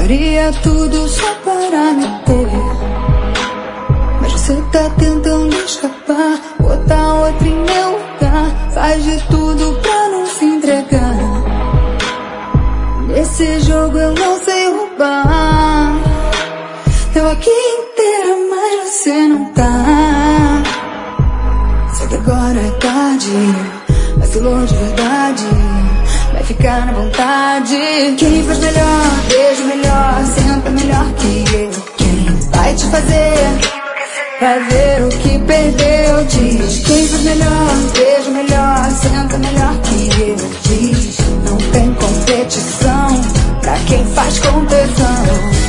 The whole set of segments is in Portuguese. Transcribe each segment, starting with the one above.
Faria tudo só para me ter, mas você tá tentando escapar, botar outro em meu lugar. Faz de tudo pra não se entregar. Nesse jogo eu não sei roubar. Eu aqui inteira, mas você não tá. Só que agora é tarde, vacilou de verdade, vai ficar na vontade. Quem faz melhor, beijo melhor, senta melhor que eu. Quem vai te fazer, vai ver o que perdeu. Diz, quem faz melhor, beijo melhor, senta melhor que eu. Diz, não tem competição pra quem faz com tesão.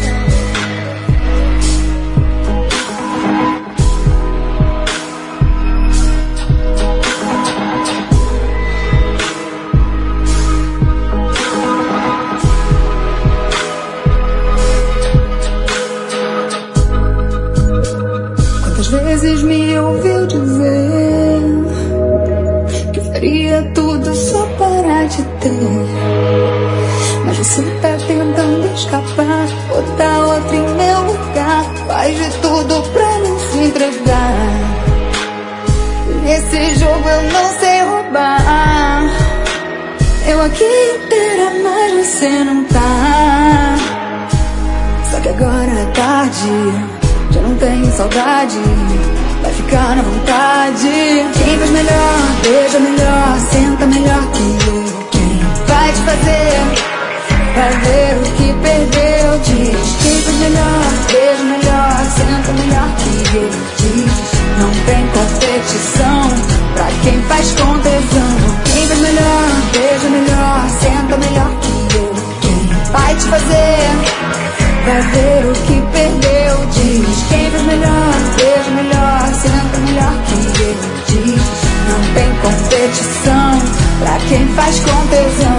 Vezes me ouviu dizer que faria tudo só para te ter, mas você tá tentando escapar, botar outro em meu lugar. Faz de tudo pra não se entregar. Nesse jogo eu não sei roubar. Eu aqui inteira, mas você não tá. Só que agora é tarde, já não tenho saudade, vai ficar na vontade. Quem faz melhor, beija melhor, senta melhor que eu. Quem vai te fazer, vai ver o que perdeu. Diz, quem faz melhor, beija melhor, senta melhor que eu. Diz, não tem competição pra quem faz com tesão. Quem faz melhor, beija melhor, senta melhor que eu. Quem vai te fazer, vai ver o que perdeu. Diz, quem faz melhor, beijo melhor, senta melhor que eu. Diz, não tem competição pra quem faz com tesão.